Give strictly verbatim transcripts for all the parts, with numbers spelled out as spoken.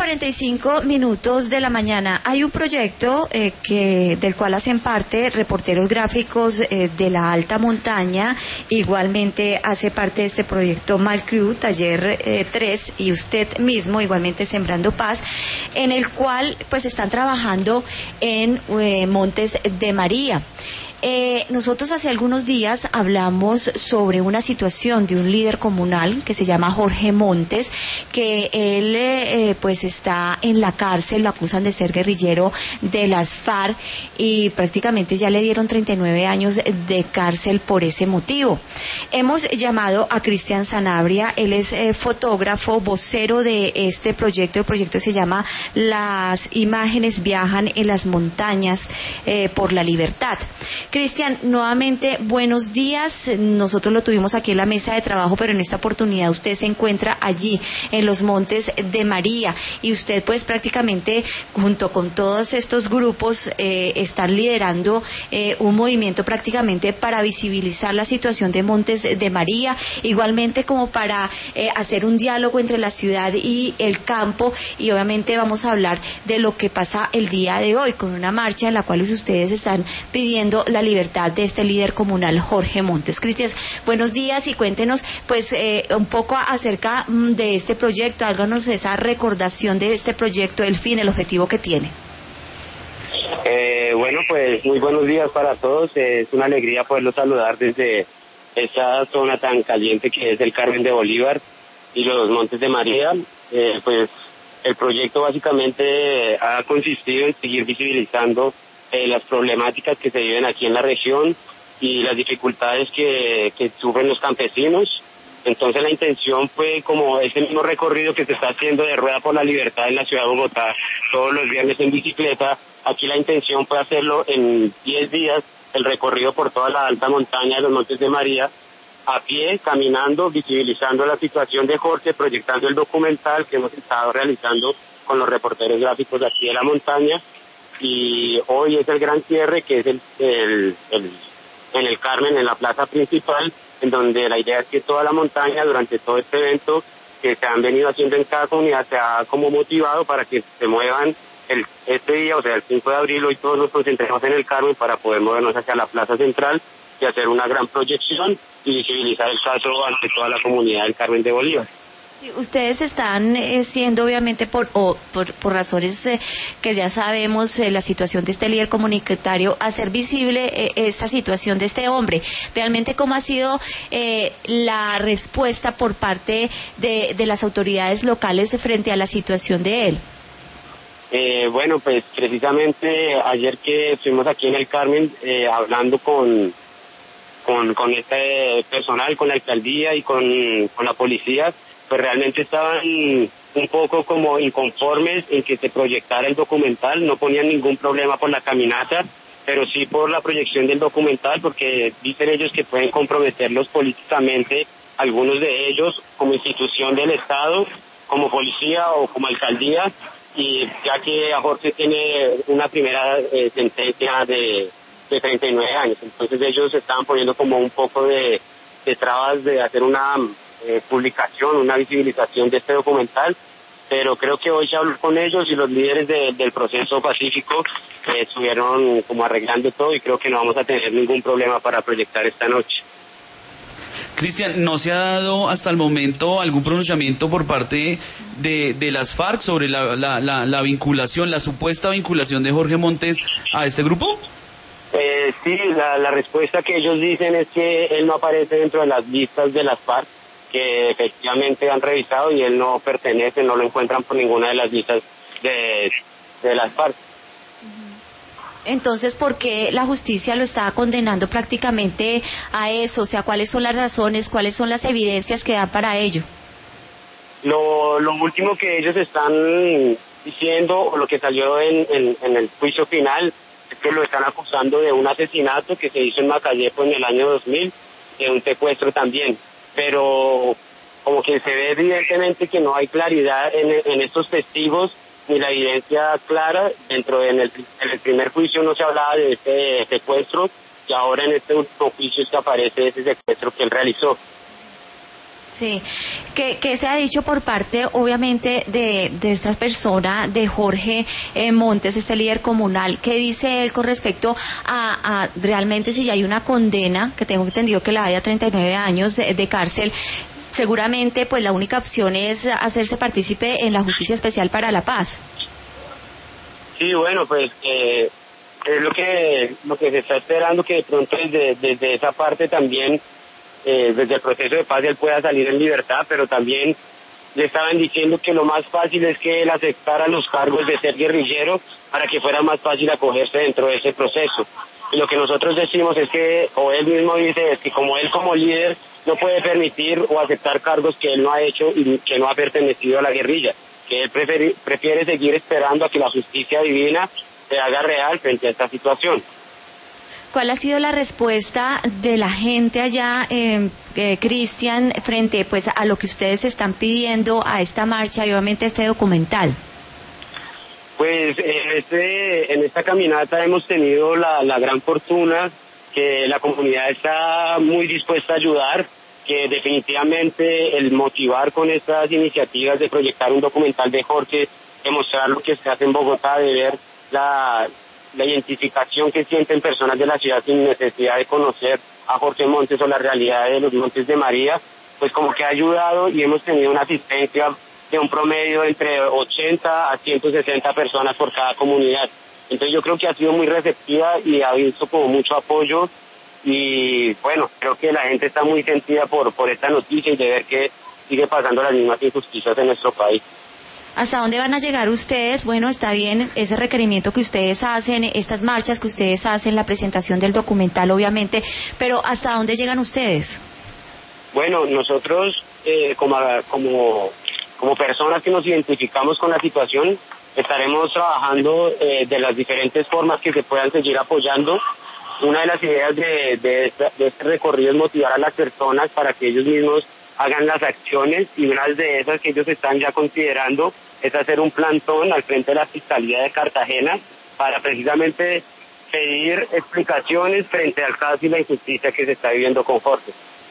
cuarenta y cinco minutos de la mañana. Hay un proyecto eh, que del cual hacen parte reporteros gráficos eh, de la alta montaña. Igualmente hace parte de este proyecto Malcrew, Taller eh, tres, y usted mismo, igualmente Sembrando Paz, en el cual pues están trabajando en eh, Montes de María. Eh, nosotros hace algunos días hablamos sobre una situación de un líder comunal que se llama Jorge Montes, que él eh, pues está en la cárcel, lo acusan de ser guerrillero de las FARC y prácticamente ya le dieron treinta y nueve años de cárcel por ese motivo. Hemos llamado a Cristian Sanabria, él es eh, fotógrafo, vocero de este proyecto. El proyecto se llama Las imágenes viajan en las montañas eh, por la libertad. Cristian, nuevamente buenos días. Nosotros lo tuvimos aquí en la mesa de trabajo, pero en esta oportunidad usted se encuentra allí en los Montes de María y usted pues prácticamente junto con todos estos grupos eh, están liderando eh, un movimiento prácticamente para visibilizar la situación de Montes de María, igualmente como para eh, hacer un diálogo entre la ciudad y el campo, y obviamente vamos a hablar de lo que pasa el día de hoy con una marcha en la cual ustedes están pidiendo la libertad de este líder comunal Jorge Montes. Cristian, buenos días y cuéntenos pues eh, un poco acerca de este proyecto, háganos esa recordación de este proyecto, el fin, el objetivo que tiene. Eh, bueno, pues muy buenos días para todos, eh, es una alegría poderlos saludar desde esta zona tan caliente que es el Carmen de Bolívar y los Montes de María. Eh, pues el proyecto básicamente ha consistido en seguir visibilizando Eh, las problemáticas que se viven aquí en la región y las dificultades que, que sufren los campesinos. Entonces la intención fue como ese mismo recorrido que se está haciendo de Rueda por la Libertad en la ciudad de Bogotá todos los viernes en bicicleta. Aquí la intención fue hacerlo en diez días, el recorrido por toda la alta montaña de los Montes de María, a pie, caminando, visibilizando la situación de Jorge, proyectando el documental que hemos estado realizando con los reporteros gráficos de aquí de la montaña. Y hoy es el gran cierre, que es el, el, el en el Carmen, en la plaza principal, en donde la idea es que toda la montaña durante todo este evento que se han venido haciendo en cada comunidad se ha como motivado para que se muevan el, este día, o sea el cinco de abril, hoy todos nos concentremos en el Carmen para poder movernos hacia la plaza central y hacer una gran proyección y visibilizar el caso ante toda la comunidad del Carmen de Bolívar. Sí, ustedes están eh, siendo obviamente por, o, por, por razones eh, que ya sabemos, eh, la situación de este líder comunitario, hacer visible eh, esta situación de este hombre. Realmente, ¿cómo ha sido eh, la respuesta por parte de, de las autoridades locales frente a la situación de él? Eh, bueno, pues precisamente ayer que estuvimos aquí en el Carmen eh, hablando con, con, con este personal, con la alcaldía y con, con la policía, pues realmente estaban un poco como inconformes en que se proyectara el documental. No ponían ningún problema por la caminata, pero sí por la proyección del documental, porque dicen ellos que pueden comprometerlos políticamente, algunos de ellos como institución del Estado, como policía o como alcaldía, y ya que a Jorge tiene una primera eh, sentencia de, de treinta y nueve años, entonces ellos estaban poniendo como un poco de, de trabas de hacer una Eh, publicación, una visibilización de este documental, pero creo que hoy se habló con ellos y los líderes de, del proceso pacífico eh, estuvieron como arreglando todo y creo que no vamos a tener ningún problema para proyectar esta noche. Cristian, ¿no se ha dado hasta el momento algún pronunciamiento por parte de, de las FARC sobre la, la, la, la vinculación, la supuesta vinculación de Jorge Montes a este grupo? Eh, sí, la, la respuesta que ellos dicen es que él no aparece dentro de las listas de las FARC, que efectivamente han revisado y él no pertenece, no lo encuentran por ninguna de las listas de, de las FARC. Entonces, ¿por qué la justicia lo está condenando prácticamente a eso? O sea, ¿cuáles son las razones, cuáles son las evidencias que dan para ello? Lo, lo último que ellos están diciendo, o lo que salió en, en, en el juicio final, es que lo están acusando de un asesinato que se hizo en Macayepo en el año dos mil, de un secuestro también. Pero como que se ve evidentemente que no hay claridad en, en estos testigos ni la evidencia clara. Dentro de en el, en el primer juicio no se hablaba de este secuestro y ahora en este último juicio es que aparece ese secuestro que él realizó. Sí, ¿qué, qué se ha dicho por parte, obviamente, de, de esta persona, de Jorge eh, Montes, este líder comunal? ¿Qué dice él con respecto a, a realmente si ya hay una condena, que tengo entendido que la hay a treinta y nueve años de, de cárcel? Seguramente, pues la única opción es hacerse partícipe en la Justicia Especial para la Paz. Sí, bueno, pues eh, es lo que lo que se está esperando, que de pronto desde, desde esa parte también, eh, desde el proceso de paz, él pueda salir en libertad, pero también le estaban diciendo que lo más fácil es que él aceptara los cargos de ser guerrillero para que fuera más fácil acogerse dentro de ese proceso. Y lo que nosotros decimos es que, o él mismo dice, es que como él como líder no puede permitir o aceptar cargos que él no ha hecho y que no ha pertenecido a la guerrilla, que él prefiere, prefiere seguir esperando a que la justicia divina se haga real frente a esta situación. ¿Cuál ha sido la respuesta de la gente allá, eh, eh, Cristian, frente pues a lo que ustedes están pidiendo, a esta marcha y obviamente a este documental? Pues en, este, en esta caminata hemos tenido la, la gran fortuna que la comunidad está muy dispuesta a ayudar, que definitivamente el motivar con estas iniciativas de proyectar un documental de Jorge, de mostrar lo que se hace en Bogotá, de ver la, la identificación que sienten personas de la ciudad sin necesidad de conocer a Jorge Montes o la realidad de los Montes de María, pues como que ha ayudado y hemos tenido una asistencia de un promedio entre ochenta a ciento sesenta personas por cada comunidad. Entonces yo creo que ha sido muy receptiva y ha visto como mucho apoyo y bueno, creo que la gente está muy sentida por, por esta noticia y de ver que sigue pasando las mismas injusticias en nuestro país. ¿Hasta dónde van a llegar ustedes? Bueno, está bien ese requerimiento que ustedes hacen, estas marchas que ustedes hacen, la presentación del documental obviamente, pero ¿hasta dónde llegan ustedes? Bueno, nosotros eh, como, como, como personas que nos identificamos con la situación, estaremos trabajando eh, de las diferentes formas que se puedan seguir apoyando. Una de las ideas de, de, esta, de este recorrido es motivar a las personas para que ellos mismos hagan las acciones, y una de esas que ellos están ya considerando es hacer un plantón al frente de la Fiscalía de Cartagena para precisamente pedir explicaciones frente al caso y la injusticia que se está viviendo con Jorge.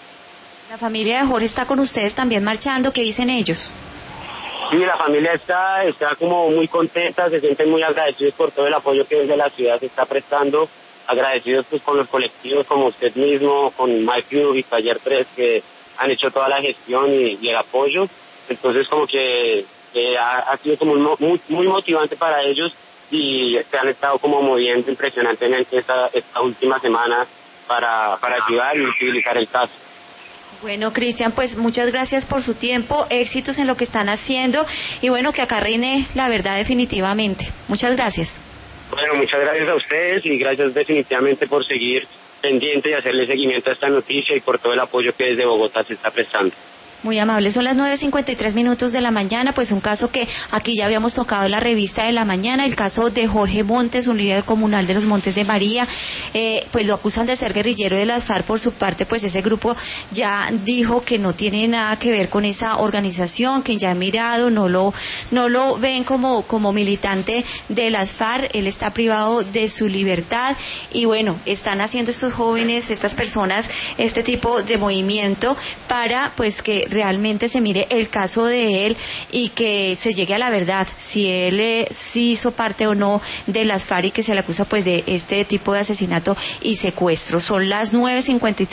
La familia de Jorge está con ustedes también marchando, ¿qué dicen ellos? Sí, la familia está, está como muy contenta, se sienten muy agradecidos por todo el apoyo que desde la ciudad se está prestando, agradecidos pues con los colectivos como usted mismo, con Mike Hugh y Taller tres, que han hecho toda la gestión y, y el apoyo. Entonces como que eh, ha, ha sido como muy, muy motivante para ellos y se han estado como moviendo impresionantemente esta, esta última semana para, para ayudar y visibilizar el caso. Bueno, Cristian, pues muchas gracias por su tiempo, éxitos en lo que están haciendo y bueno, que acá reine la verdad definitivamente. Muchas gracias. Bueno, muchas gracias a ustedes y gracias definitivamente por seguir pendiente y hacerle seguimiento a esta noticia y por todo el apoyo que desde Bogotá se está prestando. Muy amable, son las nueve cincuenta y tres minutos de la mañana, pues un caso que aquí ya habíamos tocado en la revista de la mañana, el caso de Jorge Montes, un líder comunal de los Montes de María, eh, pues lo acusan de ser guerrillero de las FARC. Por su parte, pues ese grupo ya dijo que no tiene nada que ver con esa organización, que ya ha mirado, no lo, no lo ven como, como militante de las FARC, él está privado de su libertad y bueno, están haciendo estos jóvenes, estas personas, este tipo de movimiento para pues que realmente se mire el caso de él y que se llegue a la verdad, si él eh, sí hizo parte o no de las FARC y que se le acusa pues de este tipo de asesinato y secuestro. Son las nueve cincuenta y tres